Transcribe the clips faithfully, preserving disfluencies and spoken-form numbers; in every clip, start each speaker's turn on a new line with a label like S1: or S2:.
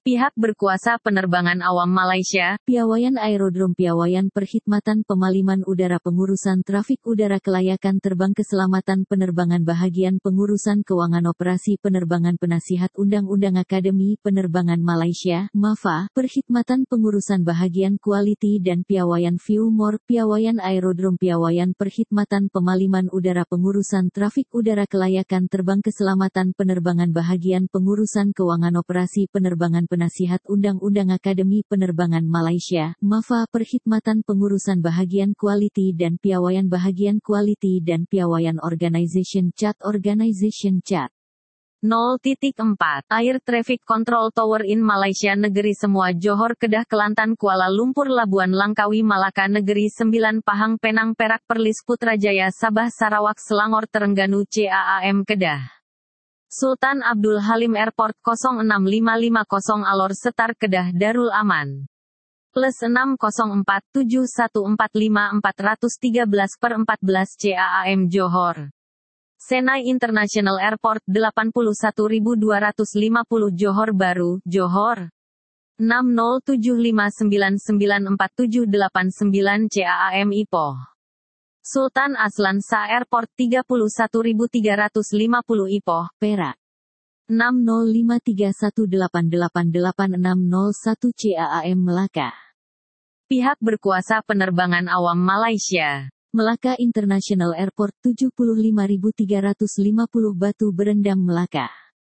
S1: Pihak berkuasa penerbangan awam Malaysia,
S2: Piawaian Aerodrom Piawaian Perkhidmatan Pemaliman Udara Pengurusan Trafik Udara Kelayakan Terbang Keselamatan Penerbangan Bahagian Pengurusan Keuangan Operasi Penerbangan Penasihat Undang-Undang Akademi Penerbangan Malaysia, MAFA, Perkhidmatan Pengurusan Bahagian Kualiti dan Piawaian Viewmore, Piawaian Aerodrom Piawaian Perkhidmatan Pemaliman Udara Pengurusan Trafik Udara Kelayakan Terbang Keselamatan Penerbangan Bahagian Pengurusan Keuangan Operasi Penerbangan Penasihat Undang-Undang Akademi Penerbangan Malaysia, MAFA, Perkhidmatan Pengurusan Bahagian Kualiti dan Piawaian Bahagian Kualiti dan Piawaian Organization Chat Organization Chat.
S1: nol titik empat Air Traffic Control Tower in Malaysia Negeri Semua Johor Kedah Kelantan Kuala Lumpur Labuan Langkawi Malaka Negeri Sembilan Pahang Penang Perak Perlis Putrajaya Sabah Sarawak Selangor Terengganu CAAM Kedah Sultan Abdul Halim Airport nol enam lima lima nol Alor Setar Kedah Darul Aman plus enam nol empat tujuh satu empat lima empat tiga belas per empat belas CAAM Johor Senai International Airport delapan puluh satu ribu dua ratus lima puluh Johor Baru, Johor enam nol tujuh lima sembilan sembilan empat tujuh delapan sembilan CAAM Ipoh Sultan Aslan Shah Airport tiga puluh satu ribu tiga ratus lima puluh Ipoh, Perak enam nol lima tiga satu delapan delapan delapan enam nol satu CAAM Melaka. Pihak berkuasa penerbangan awam Malaysia,
S2: Melaka International Airport tujuh puluh lima ribu tiga ratus lima puluh Batu Berendam Melaka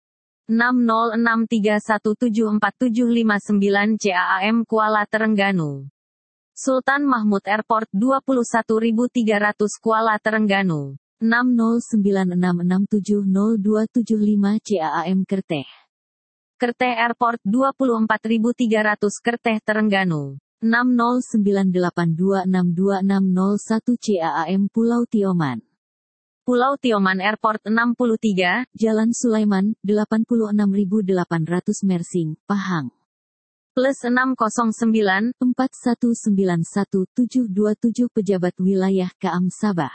S1: enam nol enam tiga satu tujuh empat tujuh lima sembilan CAAM Kuala Terengganu. Sultan Mahmud Airport dua puluh satu ribu tiga ratus Kuala Terengganu
S2: enam nol sembilan enam enam tujuh nol dua tujuh lima CAAM Kerteh.
S1: Kerteh Airport dua puluh empat ribu tiga ratus Kerteh Terengganu
S2: enam nol sembilan delapan dua enam dua enam nol satu CAAM Pulau Tioman.
S1: Pulau Tioman Airport enam puluh tiga,
S2: Jalan Sulaiman, delapan puluh enam ribu delapan ratus Mersing, Pahang.
S1: Plus enam nol sembilan,
S2: empat satu sembilan satu tujuh dua tujuh Pejabat Wilayah K A M Sabah.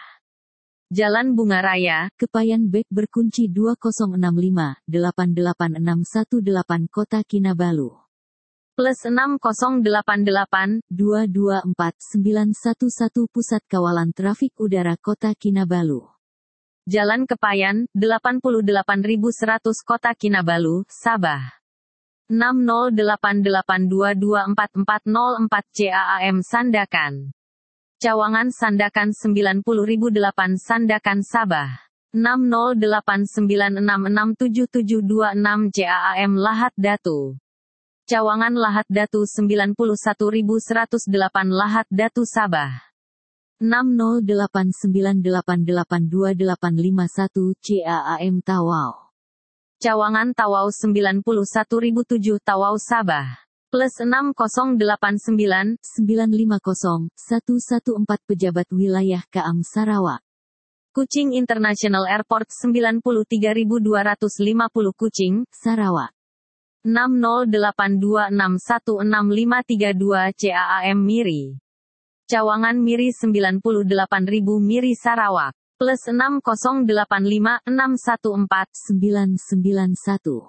S1: Jalan Bunga Raya,
S2: Kepayan Bek Berkunci dua nol enam lima, delapan delapan enam satu delapan Kota Kinabalu.
S1: Plus enam nol delapan delapan,
S2: dua dua empat sembilan satu satu Pusat Kawalan Trafik Udara Kota Kinabalu.
S1: Jalan Kepayan, delapan puluh delapan ribu seratus Kota Kinabalu, Sabah. enam nol delapan delapan dua dua empat empat nol empat CAAM Sandakan. Cawangan Sandakan sembilan puluh ribu delapan Sandakan Sabah. enam nol delapan sembilan enam enam tujuh tujuh dua enam CAAM Lahat Datu. Cawangan Lahat Datu sembilan puluh satu ribu seratus delapan Lahat Datu Sabah.
S2: enam nol delapan sembilan delapan delapan dua delapan lima satu CAAM Tawau.
S1: Cawangan Tawau sembilan puluh satu ribu tujuh Tawau Sabah. Plus enam nol delapan sembilan,
S2: sembilan lima nol, satu satu empat Pejabat Wilayah K A M Sarawak.
S1: Kuching International Airport sembilan puluh tiga ribu dua ratus lima puluh Kuching,
S2: Sarawak.
S1: enam nol delapan dua enam satu enam lima tiga dua CAAM Miri. Cawangan Miri sembilan puluh delapan ribu Miri Sarawak. Plus enam nol delapan lima enam satu empat
S2: sembilan sembilan satu.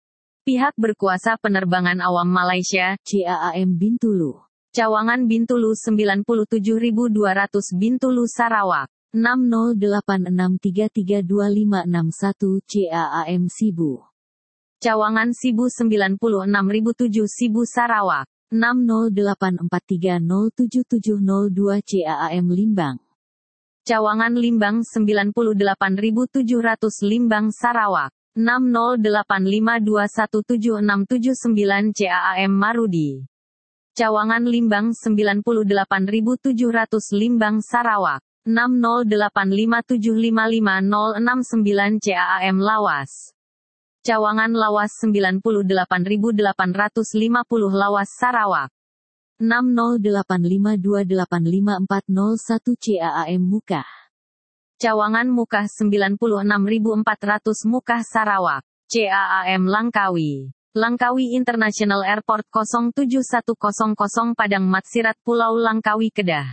S1: Pihak berkuasa penerbangan awam Malaysia,
S2: CAAM Bintulu.
S1: Cawangan Bintulu sembilan puluh tujuh ribu dua ratus Bintulu Sarawak.
S2: enam nol delapan enam tiga tiga dua lima enam satu CAAM Sibu.
S1: Cawangan Sibu sembilan puluh enam ribu tujuh Sibu Sarawak.
S2: enam nol delapan empat tiga nol tujuh tujuh nol dua CAAM Limbang.
S1: Cawangan Limbang sembilan puluh delapan ribu tujuh ratus Limbang Sarawak. enam nol delapan lima dua satu tujuh enam tujuh sembilan CAAM Marudi. Cawangan Limbang sembilan puluh delapan ribu tujuh ratus Limbang Sarawak. enam nol delapan lima tujuh lima lima nol enam sembilan CAAM Lawas. Cawangan Lawas sembilan puluh delapan ribu delapan ratus lima puluh Lawas Sarawak.
S2: enam nol delapan lima dua delapan lima empat nol satu CAAM Mukah.
S1: Cawangan Mukah sembilan puluh enam ribu empat ratus Mukah Sarawak. CAAM Langkawi. Langkawi International Airport nol tujuh satu nol nol Padang Matsirat Pulau Langkawi Kedah.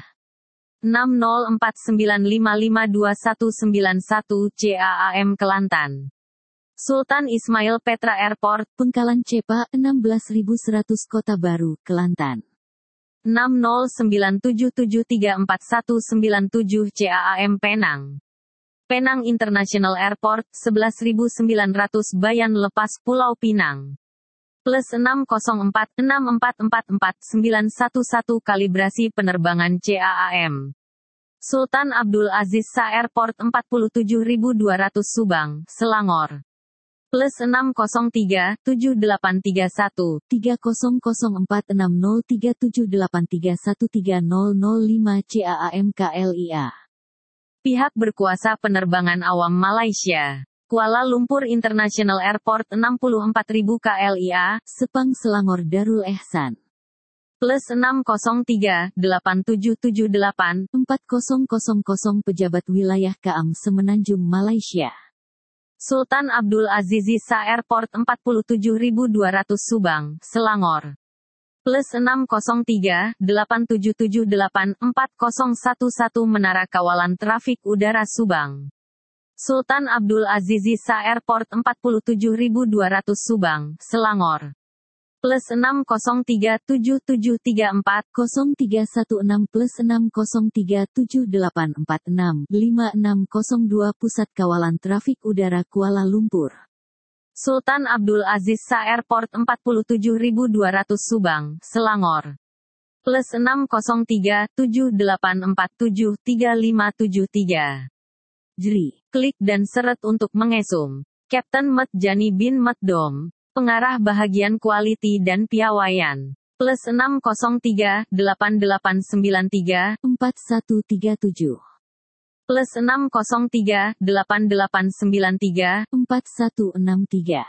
S1: enam nol empat sembilan lima lima dua satu sembilan satu CAAM Kelantan. Sultan Ismail Petra Airport,
S2: Pengkalan Cepa, enam belas ribu seratus Kota Baru, Kelantan.
S1: enam nol sembilan tujuh tujuh tiga empat satu sembilan tujuh C A A M Penang. Penang International Airport, sebelas ribu sembilan ratus Bayan Lepas Pulau Pinang. Plus enam nol empat enam empat empat empat sembilan satu satu kalibrasi penerbangan C A A M. Sultan Abdul Aziz Shah Airport empat puluh tujuh ribu dua ratus Subang, Selangor. Plus enam nol tiga tujuh delapan tiga satu
S2: tiga nol nol empat enam nol tiga tujuh delapan tiga satu tiga nol nol lima C A A M K L I A.
S1: Pihak berkuasa penerbangan awam Malaysia. Kuala Lumpur International Airport enam puluh empat ribu K L I A,
S2: Sepang Selangor Darul Ehsan.
S1: Plus enam nol tiga delapan tujuh tujuh delapan
S2: empat nol nol nol Pejabat Wilayah K A M Semenanjung Malaysia.
S1: Sultan Abdul Aziz Shah Airport empat puluh tujuh ribu dua ratus Subang, Selangor. Plus enam nol tiga delapan tujuh tujuh delapan empat nol satu satu Menara Kawalan Trafik Udara Subang. Sultan Abdul Aziz Shah Airport empat puluh tujuh ribu dua ratus Subang, Selangor. Plus enam nol tiga tujuh tujuh tiga empat
S2: nol tiga satu enam plus enam nol tiga tujuh delapan empat enam lima enam nol dua Pusat Kawalan Trafik Udara Kuala Lumpur.
S1: Sultan Abdul Aziz Shah Airport empat puluh tujuh ribu dua ratus Subang, Selangor. Plus enam nol tiga tujuh delapan empat tujuh tiga lima tujuh tiga.
S2: Jri.
S1: Klik dan seret untuk mengesum. Kapten Met Jani bin Met Dom. Pengarah bahagian Quality dan Piawaian. Plus enam nol tiga delapan delapan sembilan tiga
S2: empat satu tiga tujuh.
S1: Plus enam nol tiga delapan delapan sembilan tiga
S2: empat satu enam tiga.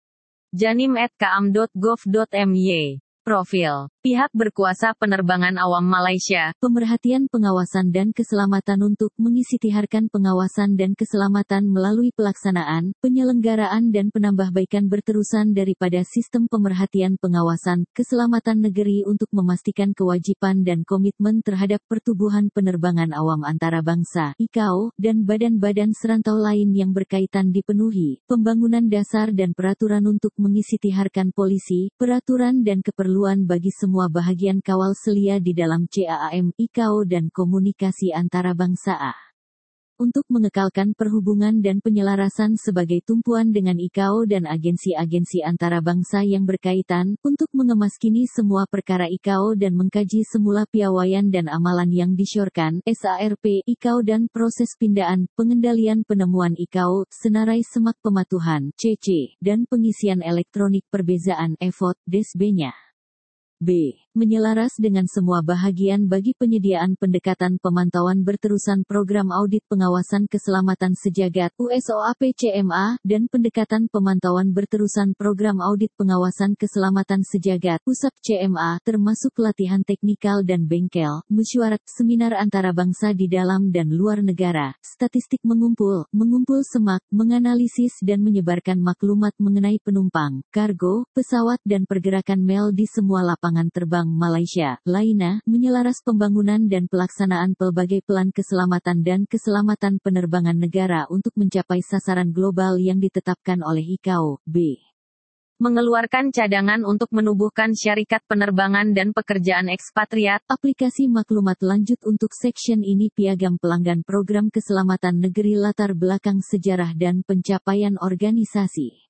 S1: janim at k a m dot gov dot m y. Profil. Pihak berkuasa penerbangan awam Malaysia.
S2: Pemerhatian pengawasan dan keselamatan untuk mengisitiharkan pengawasan dan keselamatan melalui pelaksanaan, penyelenggaraan dan penambahbaikan berterusan daripada sistem pemerhatian pengawasan, keselamatan negeri untuk memastikan kewajipan dan komitmen terhadap pertubuhan penerbangan awam antarabangsa, I C A O, dan badan-badan serantau lain yang berkaitan dipenuhi, pembangunan dasar dan peraturan untuk mengisitiharkan polisi, peraturan dan keperluan bagi semua bahagian kawal selia di dalam C A A M, I C A O dan komunikasi antarabangsa A. Untuk mengekalkan perhubungan dan penyelarasan sebagai tumpuan dengan I C A O dan agensi-agensi antarabangsa yang berkaitan, untuk mengemaskini semua perkara I C A O dan mengkaji semula piawaian dan amalan yang disyorkan, S A R P, I C A O dan proses pindaan, pengendalian penemuan I C A O, senarai semak pematuhan, C C, dan pengisian elektronik perbezaan, E V O T, D S B-nya. B. Menyelaras dengan semua bahagian bagi penyediaan pendekatan pemantauan berterusan program audit pengawasan keselamatan sejagat U S O A P C M A dan pendekatan pemantauan berterusan program audit pengawasan keselamatan sejagat U S A P C M A termasuk latihan teknikal dan bengkel, mesyuarat, seminar antarabangsa di dalam dan luar negara, statistik mengumpul, mengumpul semak, menganalisis dan menyebarkan maklumat mengenai penumpang, kargo, pesawat dan pergerakan mel di semua lapangan terbang Malaysia, lainnya, menyelaras pembangunan dan pelaksanaan pelbagai pelan keselamatan dan keselamatan penerbangan negara untuk mencapai sasaran global yang ditetapkan oleh I C A O, B.
S1: Mengeluarkan cadangan untuk menubuhkan syarikat penerbangan dan pekerjaan ekspatriat.
S2: Aplikasi maklumat lanjut untuk section ini piagam pelanggan program keselamatan negeri latar belakang sejarah dan pencapaian organisasi.